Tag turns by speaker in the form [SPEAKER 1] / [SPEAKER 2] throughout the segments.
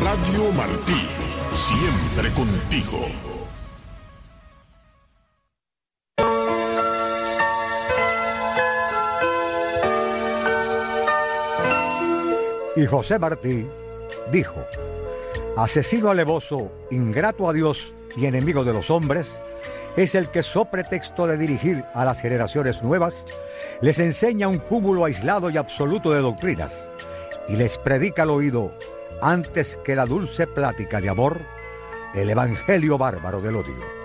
[SPEAKER 1] Radio Martí, siempre contigo.
[SPEAKER 2] Y José Martí dijo: asesino alevoso, ingrato a Dios y enemigo de los hombres, es el que, so pretexto de dirigir a las generaciones nuevas, les enseña un cúmulo aislado y absoluto de doctrinas y les predica al oído, antes que la dulce plática de amor, el evangelio bárbaro del odio.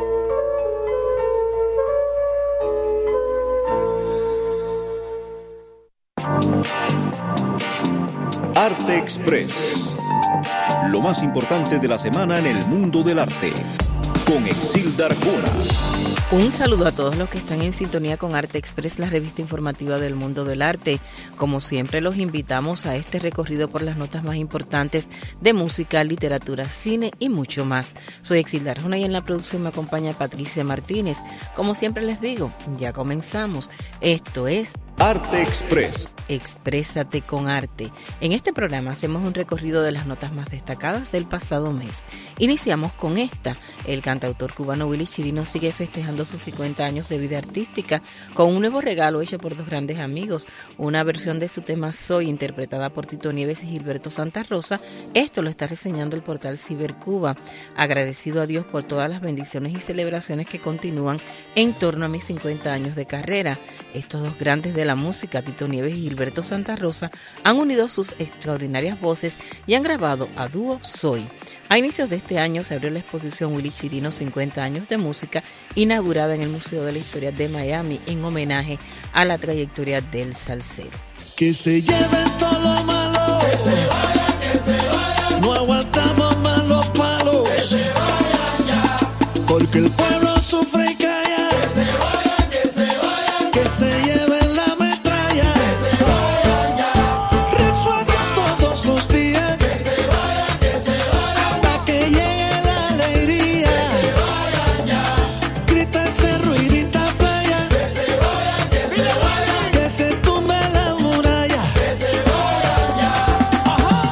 [SPEAKER 3] Arte Express, lo más importante de la semana en el mundo del arte, con Exilda Arjona.
[SPEAKER 4] Un saludo a todos los que están en sintonía con Arte Express, la revista informativa del mundo del arte. Como siempre, los invitamos a este recorrido por las notas más importantes de música, literatura, cine y mucho más. Soy Exilda Arjona y en la producción me acompaña Patricia Martínez. Como siempre les digo, ya comenzamos. Esto es
[SPEAKER 3] Arte Express.
[SPEAKER 4] Exprésate con arte. En este programa hacemos un recorrido de las notas más destacadas del pasado mes. Iniciamos con esta. El cantautor cubano Willy Chirino sigue festejando sus 50 años de vida artística con un nuevo regalo hecho por dos grandes amigos, una versión de su tema Soy, interpretada por Tito Nieves y Gilberto Santa Rosa. Esto lo está reseñando el portal Cibercuba. Agradecido a Dios por todas las bendiciones y celebraciones que continúan en torno a mis 50 años de carrera. Estos dos grandes de la música, Tito Nieves y Gilberto Santa Rosa, han unido sus extraordinarias voces y han grabado a dúo Soy. A inicios de este año se abrió la exposición Willy Chirino 50 años de música, inaugurada en el Museo de la Historia de Miami en homenaje a la trayectoria del salsero.
[SPEAKER 5] Que se lleven todo lo malo, que se vayan, no aguantamos más los palos, que se vayan ya, porque el pueblo sufre y calla, que se vayan, que se lleven la metralla, que se vayan ya, rezo a Dios todos los días, que se vayan, hasta que llegue la alegría, que se vayan ya, grita el cerro y grita playa, que se vayan, que se tumbe la muralla, que se vayan ya. Ajá.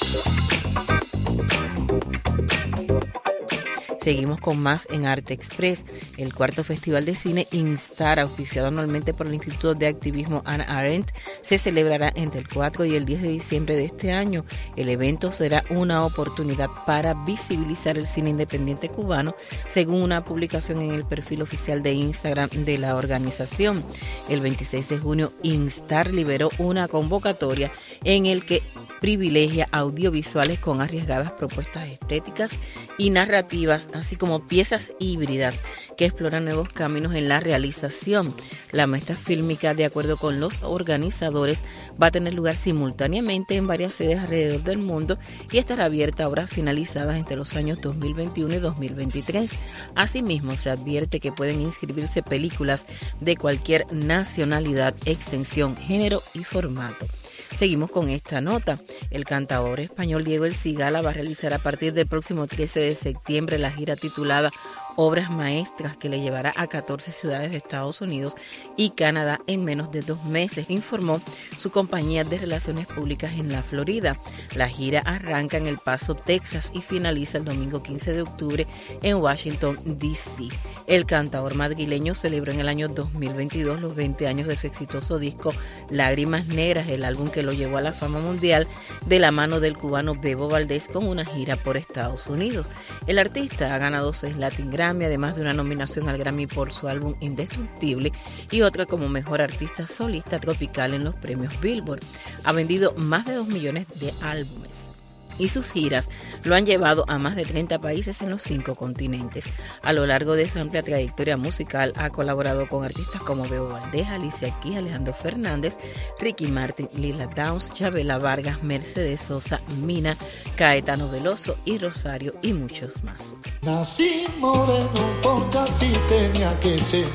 [SPEAKER 4] Seguimos con más en Arte Express. El cuarto Festival de Cine Instar, auspiciado anualmente por el Instituto de Activismo Hannah Arendt, se celebrará entre el 4 y el 10 de diciembre de este año. El evento será una oportunidad para visibilizar el cine independiente cubano, según una publicación en el perfil oficial de Instagram de la organización. El 26 de junio, Instar liberó una convocatoria en el que privilegia audiovisuales con arriesgadas propuestas estéticas y narrativas, así como piezas híbridas que exploran nuevos caminos en la realización. La muestra fílmica, de acuerdo con los organizadores, va a tener lugar simultáneamente en varias sedes alrededor del mundo y estará abierta a obras finalizadas entre los años 2021 y 2023. Asimismo, se advierte que pueden inscribirse películas de cualquier nacionalidad, extensión, género y formato. Seguimos con esta nota. El cantador español Diego El Cigala va a realizar a partir del próximo 13 de septiembre la gira titulada Obras Maestras, que le llevará a 14 ciudades de Estados Unidos y Canadá en menos de 2 meses, informó su compañía de relaciones públicas en la Florida. La gira arranca en El Paso, Texas, y finaliza el domingo 15 de octubre en Washington, D.C. El cantador madrileño celebró en el año 2022 los 20 años de su exitoso disco Lágrimas Negras, el álbum que lo llevó a la fama mundial, de la mano del cubano Bebo Valdés, con una gira por Estados Unidos. El artista ha ganado 6 Latin Grammy, además de una nominación al Grammy por su álbum Indestructible y otra como mejor artista solista tropical en los premios Billboard. Ha vendido más de 2 millones de álbumes y sus giras lo han llevado a más de 30 países en los 5 continentes. A lo largo de su amplia trayectoria musical ha colaborado con artistas como Bebo Valdés, Alicia Keys, Alejandro Fernández, Ricky Martin, Lila Downs, Chabela Vargas, Mercedes Sosa, Mina, Caetano Veloso y Rosario y muchos más.
[SPEAKER 5] Nací moreno porque así tenía que ser,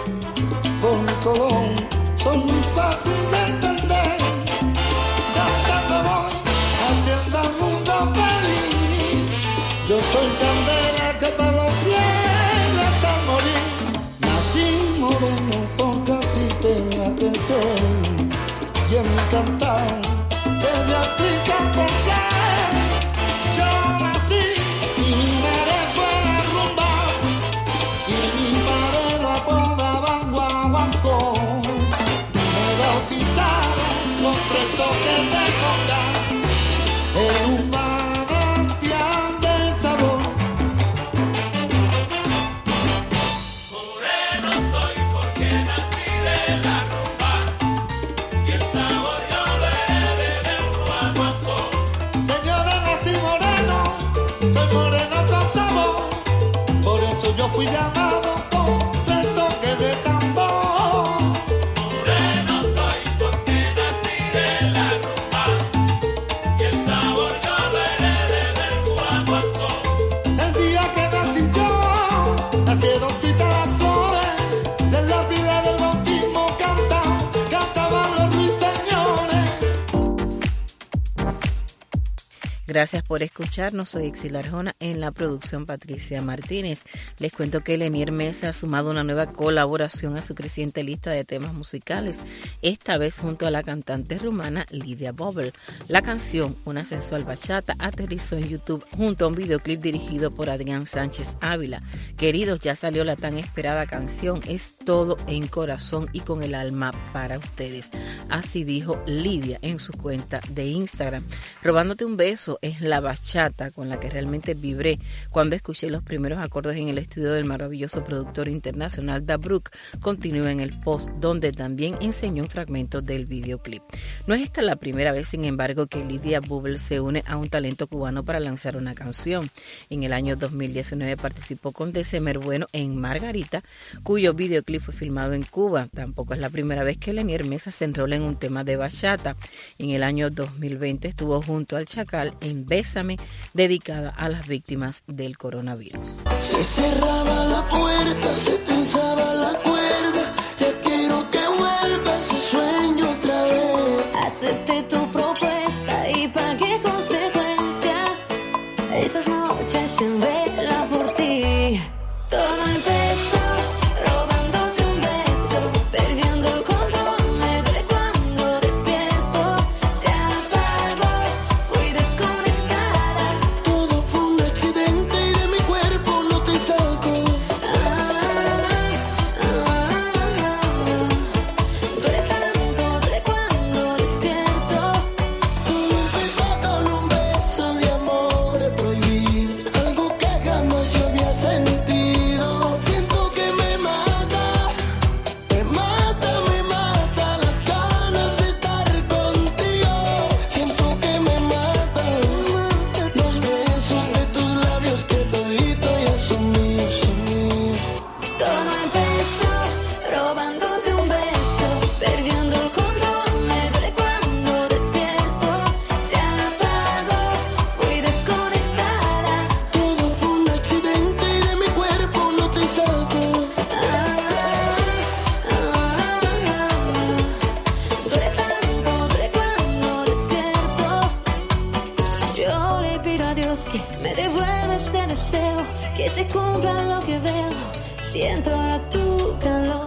[SPEAKER 5] por mi color soy muy fácil de entender, cantando voy haciendo el mundo feliz, yo soy candela que para los pies hasta morir. Nací moreno porque así tenía que ser, y en mi cantar te voy a explicar por qué. fui llamado con 3 toques de tambor.
[SPEAKER 6] Moreno soy porque nací de la rumba y el sabor yo lo heredé del guaguancó.
[SPEAKER 5] El día que nací yo, nacieron titas las flores, de la pila del bautismo cantaban los ruiseñores.
[SPEAKER 4] Gracias por escucharnos. Soy Exila Arjona, en la producción Patricia Martínez. Les cuento que Lenier Mesa ha sumado una nueva colaboración a su creciente lista de temas musicales, esta vez junto a la cantante rumana Lidia Bubble. La canción, una sensual bachata, aterrizó en YouTube junto a un videoclip dirigido por Adrián Sánchez Ávila. Queridos, ya salió la tan esperada canción, es todo en corazón y con el alma para ustedes. Así dijo Lidia en su cuenta de Instagram. Robándote un beso es la bachata con la que realmente vibré cuando escuché los primeros acordes en el estudio del maravilloso productor internacional Da Brook. Continúa en el post, donde también enseñó un fragmento del videoclip. No es esta la primera vez, sin embargo, que Lidia Bubble se une a un talento cubano para lanzar una canción. En el año 2019 participó con December Bueno en Margarita, cuyo videoclip fue filmado en Cuba. Tampoco es la primera vez que Lenier Mesa se enrola en un tema de bachata. En el año 2020 estuvo junto al Chacal en Bésame, dedicada a las víctimas del coronavirus.
[SPEAKER 5] Se cerraba la puerta, se tensaba la cuerda. Ya quiero que vuelva ese sueño otra vez.
[SPEAKER 7] Acepté tu propuesta y pagué consecuencias. Esas noches en vela por ti. Todo empezó robándote un beso, perdiendo el control. Me duele cuando despierto. Se apagó, fui desconectada.
[SPEAKER 5] Todo fue un accidente y de mi cuerpo no te saco.
[SPEAKER 7] Duele tanto, duele cuando despierto.
[SPEAKER 5] Todo empezó con un beso de amor prohibido, algo que jamás yo había sentido. Siento que me mata las ganas de estar contigo. Siento que me matan los besos de tus labios que todito ya son míos, son míos.
[SPEAKER 7] Todo empezó robándote un beso, perdiendo el control. Me duele cuando despierto. Se apagó, fui desconectada.
[SPEAKER 5] Todo fue un accidente y de mi cuerpo no te saco.
[SPEAKER 7] Duele tanto, duele cuando despierto. Yo le pido a Dios que me devuelva ese deseo, que se cumpla lo que veo. Siento ahora tu calor.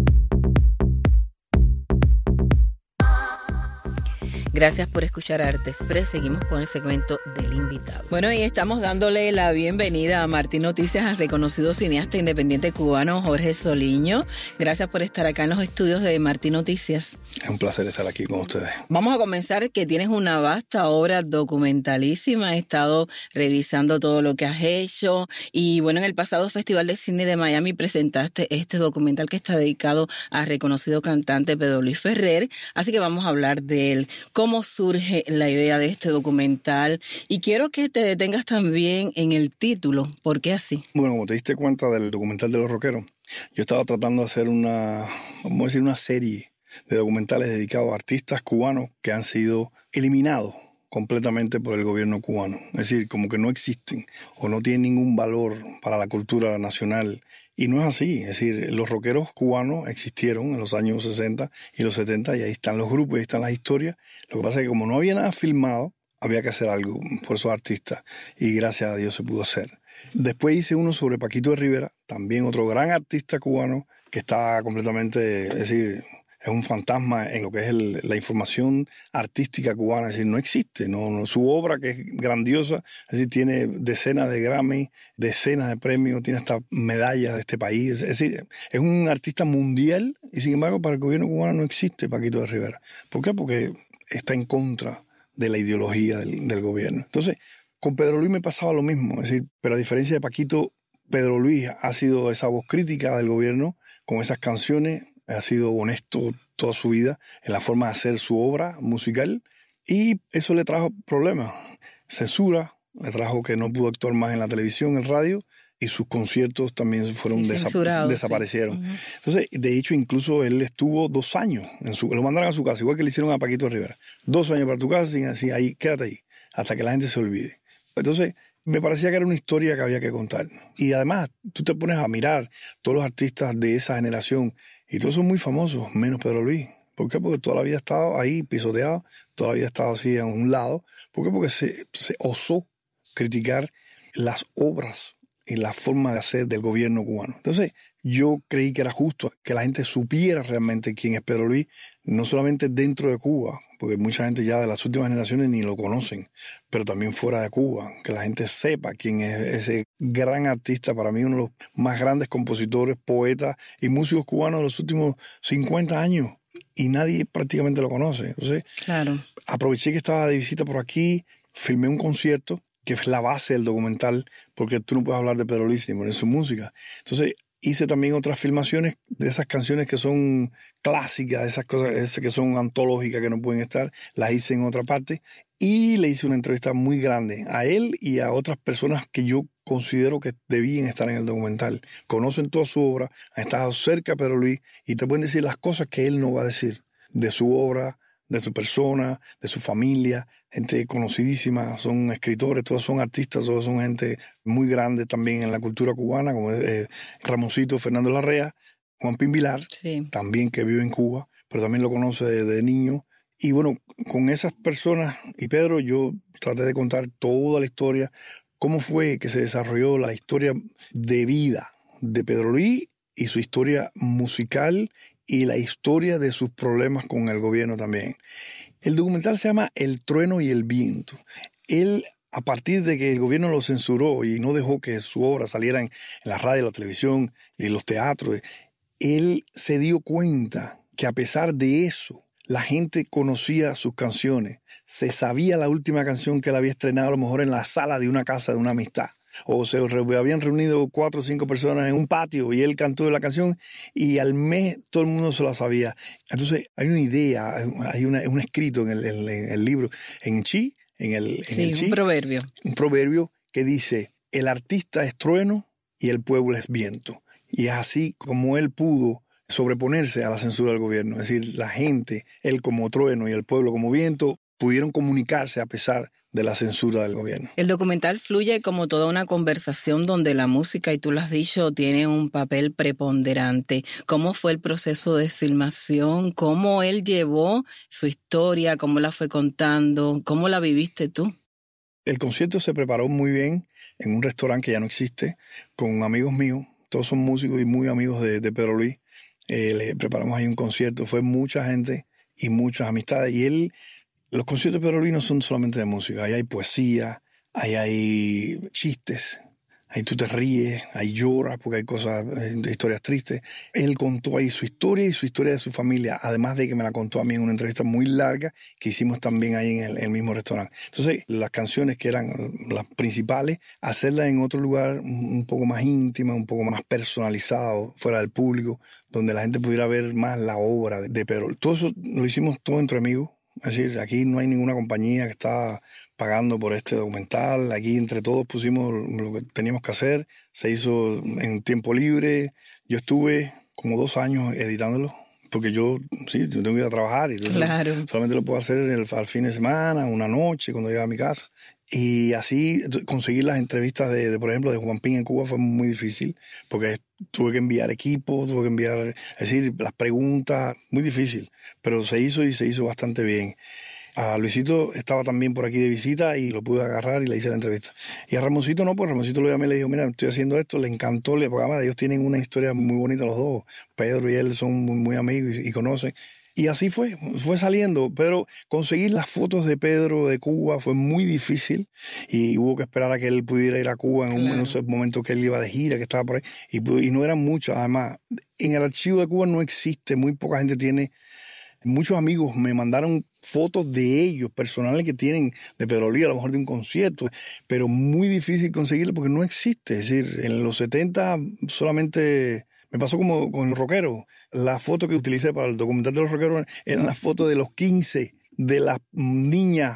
[SPEAKER 4] Gracias por escuchar Arte Express. Seguimos con el segmento del invitado. Bueno, y estamos dándole la bienvenida a Martín Noticias al reconocido cineasta independiente cubano Jorge Soliño. Gracias por estar acá en los estudios de Martín Noticias.
[SPEAKER 8] Es un placer estar aquí con ustedes.
[SPEAKER 4] Vamos a comenzar, que tienes una vasta obra documentalísima. He estado revisando todo lo que has hecho y bueno, en el pasado Festival de Cine de Miami presentaste este documental que está dedicado al reconocido cantante Pedro Luis Ferrer, así que vamos a hablar de él. ¿Cómo surge la idea de este documental? Y quiero que te detengas también en el título. ¿Por qué así?
[SPEAKER 8] Bueno, como te diste cuenta del documental de los rockeros, yo estaba tratando de hacer una serie de documentales dedicados a artistas cubanos que han sido eliminados completamente por el gobierno cubano. Es decir, como que no existen o no tienen ningún valor para la cultura nacional. Y no es así. Es decir, los rockeros cubanos existieron en los años 60 y los 70 y ahí están los grupos, ahí están las historias. Lo que pasa es que como no había nada filmado, había que hacer algo por esos artistas y gracias a Dios se pudo hacer. Después hice uno sobre Paquito de Rivera, también otro gran artista cubano que está completamente, es decir, es un fantasma en lo que es la información artística cubana. Es decir, no existe. No, su obra, que es grandiosa, es decir, tiene decenas de Grammy, decenas de premios, tiene hasta medallas de este país. Es decir, es un artista mundial y sin embargo para el gobierno cubano no existe Paquito de Rivera. ¿Por qué? Porque está en contra de la ideología del gobierno. Entonces, con Pedro Luis me pasaba lo mismo. Es decir, pero a diferencia de Paquito, Pedro Luis ha sido esa voz crítica del gobierno con esas canciones. Ha sido honesto toda su vida en la forma de hacer su obra musical y eso le trajo problemas. Censura, le trajo que no pudo actuar más en la televisión, en el radio y sus conciertos también fueron
[SPEAKER 4] censurados,
[SPEAKER 8] desaparecieron.
[SPEAKER 4] Sí.
[SPEAKER 8] Entonces, de hecho, incluso él estuvo 2 años, lo mandaron a su casa, igual que le hicieron a Paquito Rivera. 2 años para tu casa, y así, ahí, quédate ahí, hasta que la gente se olvide. Entonces, me parecía que era una historia que había que contar. Y además, tú te pones a mirar todos los artistas de esa generación, y todos son muy famosos, menos Pedro Luis. ¿Por qué? Porque toda la vida ha estado ahí pisoteado, toda la vida ha estado así a un lado. ¿Por qué? Porque se osó criticar las obras y la forma de hacer del gobierno cubano. Entonces, yo creí que era justo que la gente supiera realmente quién es Pedro Luis, no solamente dentro de Cuba, porque mucha gente ya de las últimas generaciones ni lo conocen, pero también fuera de Cuba, que la gente sepa quién es ese gran artista, para mí uno de los más grandes compositores, poetas y músicos cubanos de los últimos 50 años, y nadie prácticamente lo conoce. Entonces,
[SPEAKER 4] claro,
[SPEAKER 8] aproveché que estaba de visita por aquí, filmé un concierto, que es la base del documental, porque tú no puedes hablar de Pedro Luis sin poner su música. Entonces, hice también otras filmaciones de esas canciones que son clásicas, esas cosas que son antológicas, que no pueden estar, las hice en otra parte, y le hice una entrevista muy grande a él y a otras personas que yo considero que debían estar en el documental. Conocen toda su obra, han estado cerca de Pedro Luis, y te pueden decir las cosas que él no va a decir de su obra, de su persona, de su familia, gente conocidísima, son escritores, todos son artistas, todos son gente muy grande también en la cultura cubana, como Ramoncito Fernando Larrea, Juan Pin Vilar,
[SPEAKER 4] sí,
[SPEAKER 8] también que vive en Cuba, pero también lo conoce de niño. Y bueno, con esas personas y Pedro yo traté de contar toda la historia, cómo fue que se desarrolló la historia de vida de Pedro Luis y su historia musical y la historia de sus problemas con el gobierno también. El documental se llama El trueno y el viento. Él, a partir de que el gobierno lo censuró y no dejó que su obra saliera en la radio, la televisión y los teatros, él se dio cuenta que a pesar de eso, la gente conocía sus canciones. Se sabía la última canción que él había estrenado a lo mejor en la sala de una casa de una amistad. O se habían reunido 4 o 5 personas en un patio y él cantó la canción y al mes todo el mundo se la sabía. Entonces hay una idea, hay un escrito en el libro, en Chi,
[SPEAKER 4] un proverbio.
[SPEAKER 8] Un proverbio que dice, el artista es trueno y el pueblo es viento. Y es así como él pudo sobreponerse a la censura del gobierno. Es decir, la gente, él como trueno y el pueblo como viento, pudieron comunicarse a pesar de la censura del gobierno.
[SPEAKER 4] El documental fluye como toda una conversación donde la música, y tú lo has dicho, tiene un papel preponderante. ¿Cómo fue el proceso de filmación? ¿Cómo él llevó su historia? ¿Cómo la fue contando? ¿Cómo la viviste tú?
[SPEAKER 8] El concierto se preparó muy bien en un restaurante que ya no existe, con amigos míos. Todos son músicos y muy amigos de Pedro Luis. Le preparamos ahí un concierto. Fue mucha gente y muchas amistades. Y los conciertos de Pedro Luis no son solamente de música. Ahí hay poesía, ahí hay chistes, ahí tú te ríes, ahí lloras porque hay cosas, historias tristes. Él contó ahí su historia y su historia de su familia, además de que me la contó a mí en una entrevista muy larga que hicimos también ahí en el mismo restaurante. Entonces, las canciones que eran las principales, hacerlas en otro lugar un poco más íntima, un poco más personalizado, fuera del público, donde la gente pudiera ver más la obra de Pedro. Todo eso lo hicimos todo entre amigos. Es decir, aquí no hay ninguna compañía que está pagando por este documental. Aquí entre todos pusimos lo que teníamos que hacer. Se hizo en tiempo libre. Yo estuve como 2 años editándolo, porque yo tengo que ir a trabajar y
[SPEAKER 4] claro,
[SPEAKER 8] solamente lo puedo hacer al fin de semana, una noche, cuando llegue a mi casa. Y así conseguir las entrevistas por ejemplo, de Juan Pin en Cuba fue muy difícil, porque tuve que enviar equipo, es decir, las preguntas, muy difícil, pero se hizo y se hizo bastante bien. A Luisito estaba también por aquí de visita y lo pude agarrar y le hice la entrevista. Y a Ramoncito no, pues Ramoncito lo llamé y le dijo, mira, estoy haciendo esto, le encantó, porque además ellos tienen una historia muy bonita los dos. Pedro y él son muy, muy amigos y conocen. Y así fue saliendo, pero conseguir las fotos de Pedro de Cuba fue muy difícil y hubo que esperar a que él pudiera ir a Cuba en un momento que él iba de gira, que estaba por ahí, y no eran muchos. Además, en el archivo de Cuba no existe, muy poca gente tiene. Muchos amigos me mandaron fotos de ellos, personales que tienen de Pedro Luis, a lo mejor de un concierto, pero muy difícil conseguirlo porque no existe. Es decir, en los 70 solamente... Me pasó como con los rockeros. La foto que utilicé para el documental de los rockeros eran las fotos de los 15, de las niñas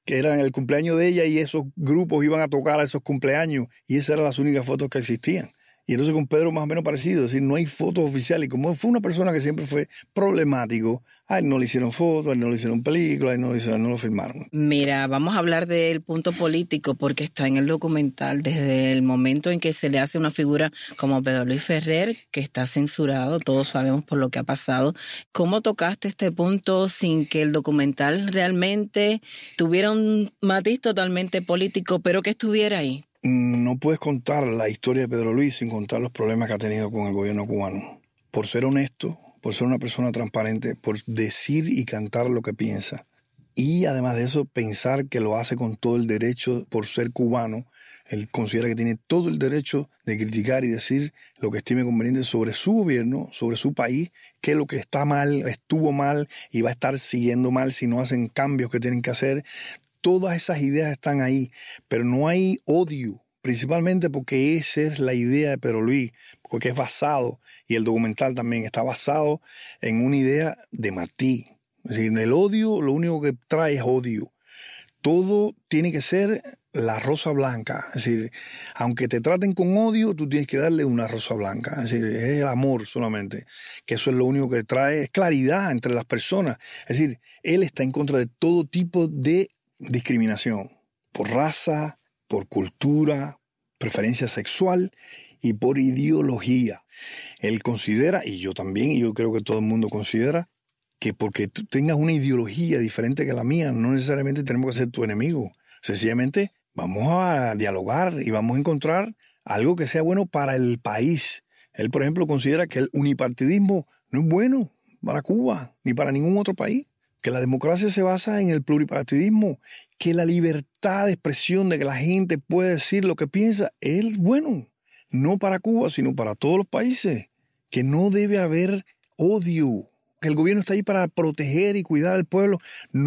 [SPEAKER 8] que eran el cumpleaños de ella y esos grupos iban a tocar a esos cumpleaños y esas eran las únicas fotos que existían. Y entonces con Pedro más o menos parecido, es decir, no hay fotos oficiales. Y como fue una persona que siempre fue problemático, a él no le hicieron fotos, a él no le hicieron películas, a él no lo filmaron.
[SPEAKER 4] Mira, vamos a hablar del punto político porque está en el documental desde el momento en que se le hace una figura como Pedro Luis Ferrer, que está censurado, todos sabemos por lo que ha pasado. ¿Cómo tocaste este punto sin que el documental realmente tuviera un matiz totalmente político, pero que estuviera ahí?
[SPEAKER 8] No puedes contar la historia de Pedro Luis sin contar los problemas que ha tenido con el gobierno cubano. Por ser honesto, por ser una persona transparente, por decir y cantar lo que piensa. Y además de eso, pensar que lo hace con todo el derecho por ser cubano. Él considera que tiene todo el derecho de criticar y decir lo que estime conveniente sobre su gobierno, sobre su país, que lo que está mal, estuvo mal y va a estar siguiendo mal si no hacen cambios que tienen que hacer. Todas esas ideas están ahí, pero no hay odio, principalmente porque esa es la idea de Pedro Luis, porque es basado, y el documental también está basado en una idea de Martí. Es decir, el odio lo único que trae es odio. Todo tiene que ser la rosa blanca. Es decir, aunque te traten con odio, tú tienes que darle una rosa blanca. Es decir, es el amor solamente. Que eso es lo único que trae, es claridad entre las personas. Es decir, él está en contra de todo tipo de discriminación. Por raza, por cultura, preferencia sexual y por ideología. Él considera, y yo también, y yo creo que todo el mundo considera, que porque tú tengas una ideología diferente que la mía, no necesariamente tenemos que ser tu enemigo. Sencillamente vamos a dialogar y vamos a encontrar algo que sea bueno para el país. Él, por ejemplo, considera que el unipartidismo no es bueno para Cuba ni para ningún otro país. Que la democracia se basa en el pluripartidismo, que la libertad de expresión de que la gente puede decir lo que piensa es bueno, no para Cuba, sino para todos los países, que no debe haber odio, que el gobierno está ahí para proteger y cuidar al pueblo,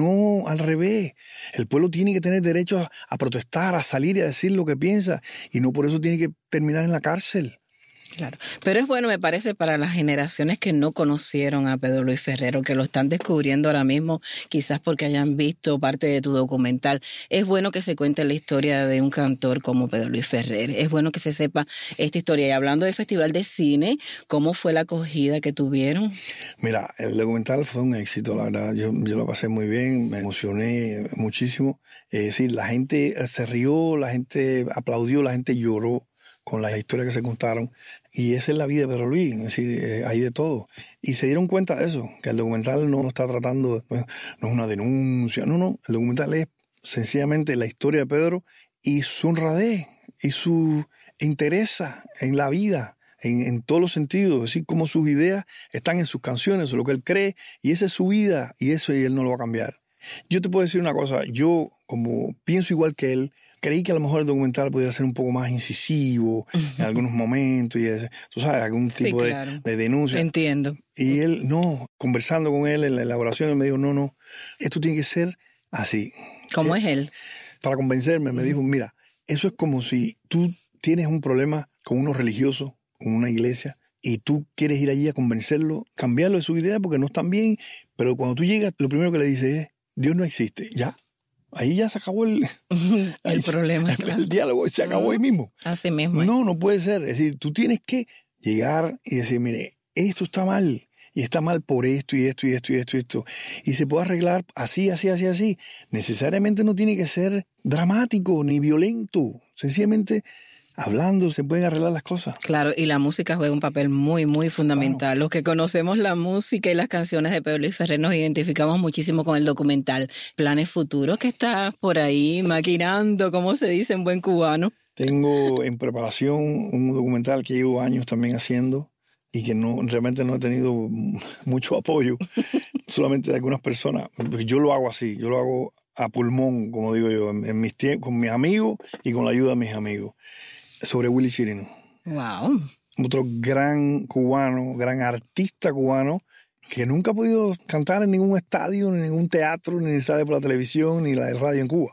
[SPEAKER 8] no al revés. El pueblo tiene que tener derecho a protestar, a salir y a decir lo que piensa, y no por eso tiene que terminar en la cárcel.
[SPEAKER 4] Claro, pero es bueno, me parece, para las generaciones que no conocieron a Pedro Luis Ferrer o que lo están descubriendo ahora mismo, quizás porque hayan visto parte de tu documental, es bueno que se cuente la historia de un cantor como Pedro Luis Ferrer, es bueno que se sepa esta historia. Y hablando del Festival de Cine, ¿cómo fue la acogida que tuvieron?
[SPEAKER 8] Mira, el documental fue un éxito, la verdad, yo lo pasé muy bien, me emocioné muchísimo. Es decir, la gente se rió, la gente aplaudió, la gente lloró con las historias que se contaron. Y esa es la vida de Pedro Luis, es decir, hay de todo. Y se dieron cuenta de eso, que el documental no está tratando, no es una denuncia, no, el documental es sencillamente la historia de Pedro y su honradez y su interés en la vida, en todos los sentidos, es decir, como sus ideas están en sus canciones, lo que él cree, y esa es su vida, y él no lo va a cambiar. Yo te puedo decir una cosa, yo como pienso igual que él, creí que a lo mejor el documental podía ser un poco más incisivo en algunos momentos y tú sabes, algún tipo de denuncia.
[SPEAKER 4] Entiendo.
[SPEAKER 8] Y él, no, conversando con él en la elaboración, él me dijo, no, esto tiene que ser así.
[SPEAKER 4] ¿Cómo es él?
[SPEAKER 8] Para convencerme, me dijo, mira, eso es como si tú tienes un problema con unos religiosos, con una iglesia, y tú quieres ir allí a convencerlo, cambiarlo de su idea porque no están bien, pero cuando tú llegas, lo primero que le dices es, Dios no existe, ya. Ahí ya se acabó el
[SPEAKER 4] problema.
[SPEAKER 8] El diálogo se acabó ahí mismo.
[SPEAKER 4] Así mismo.
[SPEAKER 8] No puede ser. Es decir, tú tienes que llegar y decir, mire, esto está mal. Y está mal por esto y esto y esto y esto y esto. Y se puede arreglar así. Necesariamente no tiene que ser dramático ni violento. Sencillamente, hablando, se pueden arreglar las cosas.
[SPEAKER 4] Claro, y la música juega un papel muy, muy fundamental. Claro. Los que conocemos la música y las canciones de Pedro Luis Ferrer nos identificamos muchísimo con el documental. ¿Planes futuros que estás por ahí maquinando, como se dice en buen cubano?
[SPEAKER 8] Tengo en preparación un documental que llevo años también haciendo y que realmente no he tenido mucho apoyo, solamente de algunas personas. Yo lo hago así, yo lo hago a pulmón, como digo yo, en mis tiempos, con mis amigos y con la ayuda de mis amigos. Sobre Willy Chirino.
[SPEAKER 4] Wow.
[SPEAKER 8] Otro gran cubano, gran artista cubano, que nunca ha podido cantar en ningún estadio, ni en ningún teatro, ni sale por la televisión, ni la de radio en Cuba. Es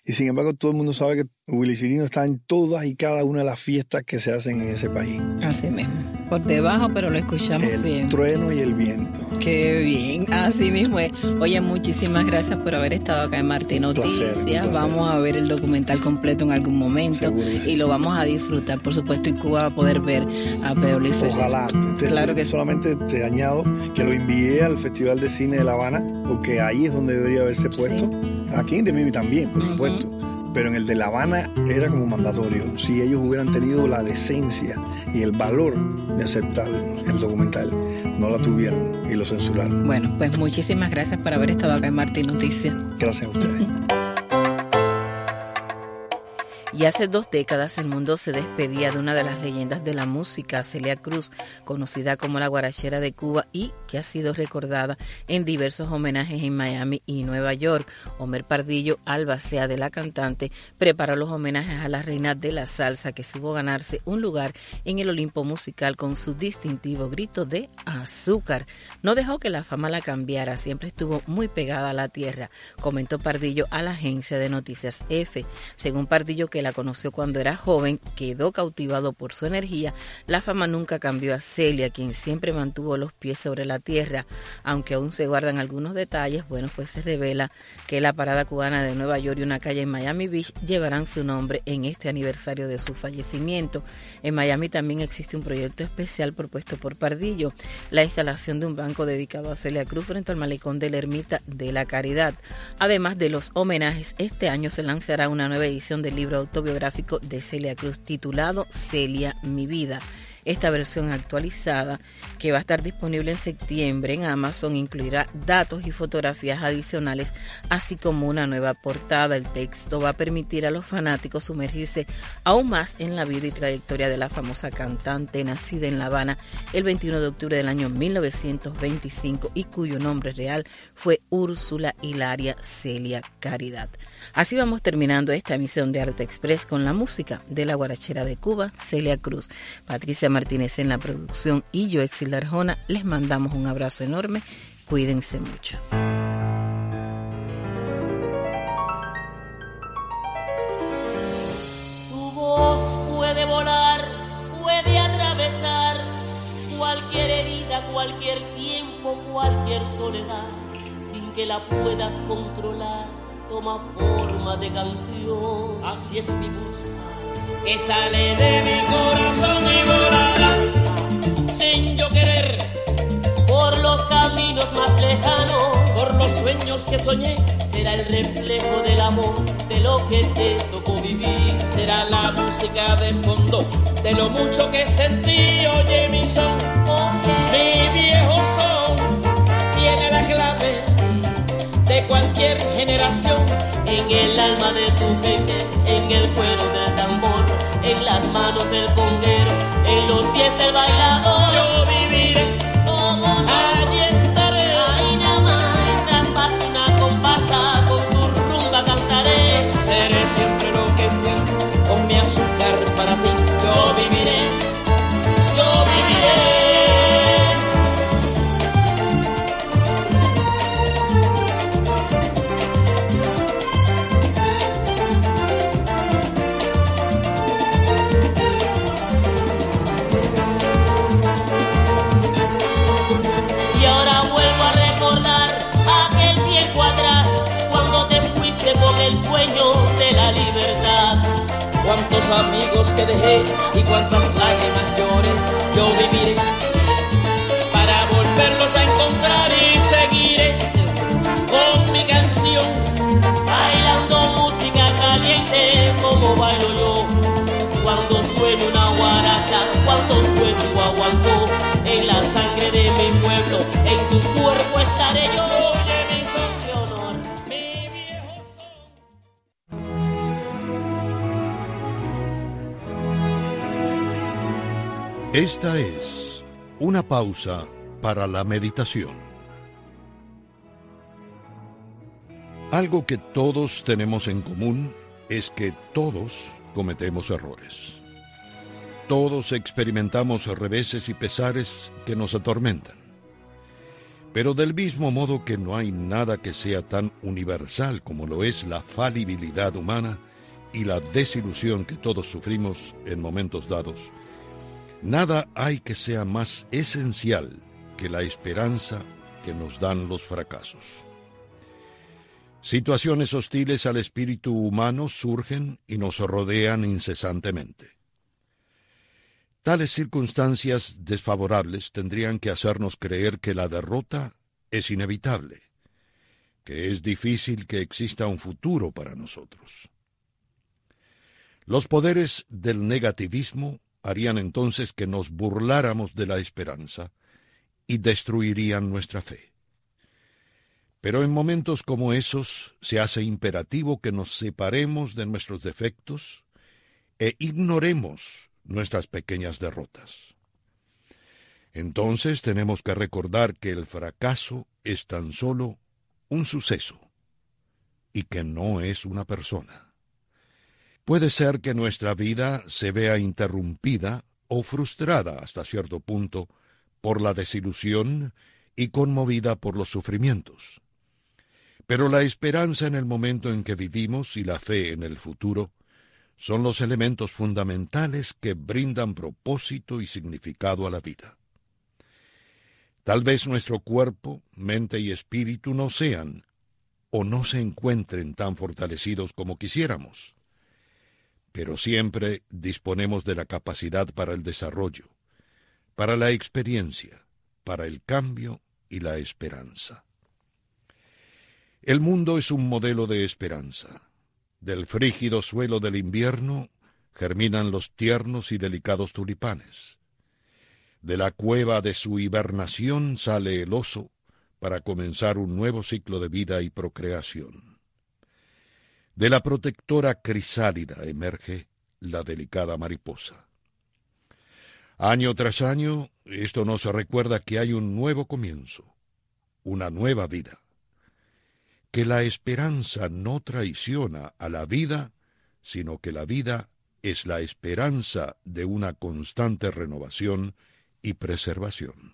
[SPEAKER 8] Y sin embargo, todo el mundo sabe que Willy Chirino está en todas y cada una de las fiestas que se hacen en ese país.
[SPEAKER 4] Así mismo. Por debajo, pero lo escuchamos siempre.
[SPEAKER 8] El trueno y el viento.
[SPEAKER 4] Qué bien, así mismo es. Oye, muchísimas gracias por haber estado acá en Martín Noticias.
[SPEAKER 8] Un placer.
[SPEAKER 4] Vamos a ver el documental completo en algún momento.
[SPEAKER 8] Seguro que sí.
[SPEAKER 4] Y lo vamos a disfrutar, por supuesto, y Cuba va a poder ver a Pedro Luis Ferrer.
[SPEAKER 8] Ojalá.
[SPEAKER 4] Claro que sí.
[SPEAKER 8] Solamente te añado que lo envié al Festival de Cine de La Habana, porque ahí es donde debería haberse puesto. Aquí en The Mimi también, por supuesto. Pero en el de La Habana era como mandatorio. Si ellos hubieran tenido la decencia y el valor de aceptar el documental, no la tuvieron y lo censuraron.
[SPEAKER 4] Bueno, pues muchísimas gracias por haber estado acá en Martín Noticias.
[SPEAKER 8] Gracias a ustedes.
[SPEAKER 4] Y hace 2 décadas el mundo se despedía de una de las leyendas de la música, Celia Cruz, conocida como la guarachera de Cuba y que ha sido recordada en diversos homenajes en Miami y Nueva York. Homer Pardillo, albacea de la cantante, preparó los homenajes a la reina de la salsa que supo ganarse un lugar en el Olimpo musical con su distintivo grito de azúcar. No dejó que la fama la cambiara, siempre estuvo muy pegada a la tierra, comentó Pardillo a la agencia de noticias EFE. Según Pardillo, que la conoció cuando era joven, quedó cautivado por su energía. La fama nunca cambió a Celia, quien siempre mantuvo los pies sobre la tierra. Aunque aún se guardan algunos detalles, bueno, pues se revela que la parada cubana de Nueva York y una calle en Miami Beach llevarán su nombre en este aniversario de su fallecimiento. En Miami también existe un proyecto especial propuesto por Pardillo, la instalación de un banco dedicado a Celia Cruz frente al malecón de la Ermita de la Caridad. Además de los homenajes, este año se lanzará una nueva edición del libro autobiográfico de Celia Cruz titulado Celia, mi vida. Esta versión actualizada, que va a estar disponible en septiembre en Amazon, incluirá datos y fotografías adicionales, así como una nueva portada. El texto va a permitir a los fanáticos sumergirse aún más en la vida y trayectoria de la famosa cantante nacida en La Habana el 21 de octubre del año 1925 y cuyo nombre real fue Úrsula Hilaria Celia Caridad. Así vamos terminando esta emisión de Arte Express con la música de la guarachera de Cuba, Celia Cruz. Patricia Martínez en la producción y yo, Exilda Arjona, les mandamos un abrazo enorme. Cuídense mucho.
[SPEAKER 9] Tu voz puede volar, puede atravesar cualquier herida, cualquier tiempo, cualquier soledad, sin que la puedas controlar. Toma forma de canción. Así es mi voz, que sale de mi corazón y volará sin yo querer por los caminos más lejanos, por los sueños que soñé. Será el reflejo del amor, de lo que te tocó vivir. Será la música de fondo de lo mucho que sentí. Oye mi son, mi viejo son tiene las claves de cualquier generación, en el alma de tu gente, en el cuero del tambor, en las manos del conguero, en los pies del bailador. Yo viviré, allí estaré, ahí nada más, tras parte una comparsa, con tu rumba cantaré. Seré siempre lo que fui, con mi azúcar para ti. Yo viviré, yo viviré. El sueño de la libertad. Cuántos amigos que dejé y cuántas lágrimas lloré. Yo viviré para volverlos a encontrar y seguiré con mi canción, bailando música caliente como bailo yo. Cuando suene una guaracha, cuando suene un guaguancó, en la sangre de mi pueblo, en tu cuerpo estaré yo.
[SPEAKER 10] Esta es una pausa para la meditación. Algo que todos tenemos en común es que todos cometemos errores. Todos experimentamos reveses y pesares que nos atormentan. Pero del mismo modo que no hay nada que sea tan universal como lo es la falibilidad humana y la desilusión que todos sufrimos en momentos dados, nada hay que sea más esencial que la esperanza que nos dan los fracasos. Situaciones hostiles al espíritu humano surgen y nos rodean incesantemente. Tales circunstancias desfavorables tendrían que hacernos creer que la derrota es inevitable, que es difícil que exista un futuro para nosotros. Los poderes del negativismo harían entonces que nos burláramos de la esperanza y destruirían nuestra fe. Pero en momentos como esos se hace imperativo que nos separemos de nuestros defectos e ignoremos nuestras pequeñas derrotas. Entonces tenemos que recordar que el fracaso es tan solo un suceso y que no es una persona. Puede ser que nuestra vida se vea interrumpida o frustrada hasta cierto punto por la desilusión y conmovida por los sufrimientos. Pero la esperanza en el momento en que vivimos y la fe en el futuro son los elementos fundamentales que brindan propósito y significado a la vida. Tal vez nuestro cuerpo, mente y espíritu no sean o no se encuentren tan fortalecidos como quisiéramos, pero siempre disponemos de la capacidad para el desarrollo, para la experiencia, para el cambio y la esperanza. El mundo es un modelo de esperanza. Del frígido suelo del invierno germinan los tiernos y delicados tulipanes. De la cueva de su hibernación sale el oso para comenzar un nuevo ciclo de vida y procreación. De la protectora crisálida emerge la delicada mariposa. Año tras año, esto nos recuerda que hay un nuevo comienzo, una nueva vida. Que la esperanza no traiciona a la vida, sino que la vida es la esperanza de una constante renovación y preservación.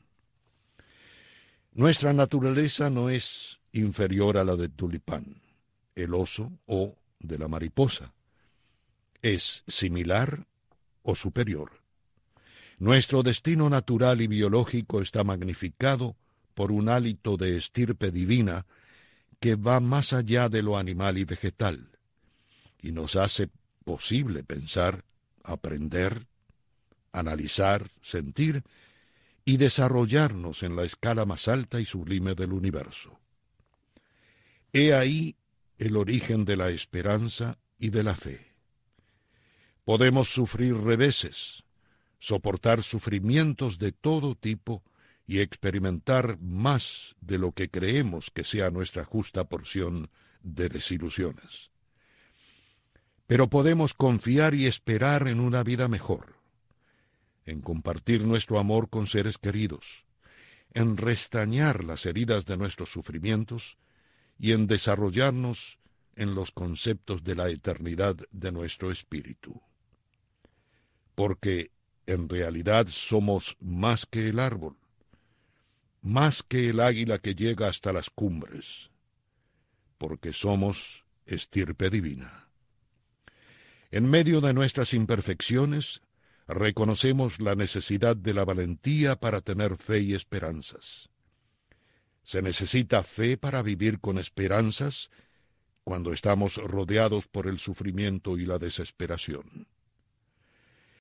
[SPEAKER 10] Nuestra naturaleza no es inferior a la del tulipán, el oso o de la mariposa. Es similar o superior. Nuestro destino natural y biológico está magnificado por un hálito de estirpe divina que va más allá de lo animal y vegetal, y nos hace posible pensar, aprender, analizar, sentir y desarrollarnos en la escala más alta y sublime del universo. He ahí el origen de la esperanza y de la fe. Podemos sufrir reveses, soportar sufrimientos de todo tipo y experimentar más de lo que creemos que sea nuestra justa porción de desilusiones. Pero podemos confiar y esperar en una vida mejor, en compartir nuestro amor con seres queridos, en restañar las heridas de nuestros sufrimientos y en desarrollarnos en los conceptos de la eternidad de nuestro espíritu. Porque en realidad somos más que el árbol, más que el águila que llega hasta las cumbres, porque somos estirpe divina. En medio de nuestras imperfecciones, reconocemos la necesidad de la valentía para tener fe y esperanzas. Se necesita fe para vivir con esperanzas cuando estamos rodeados por el sufrimiento y la desesperación.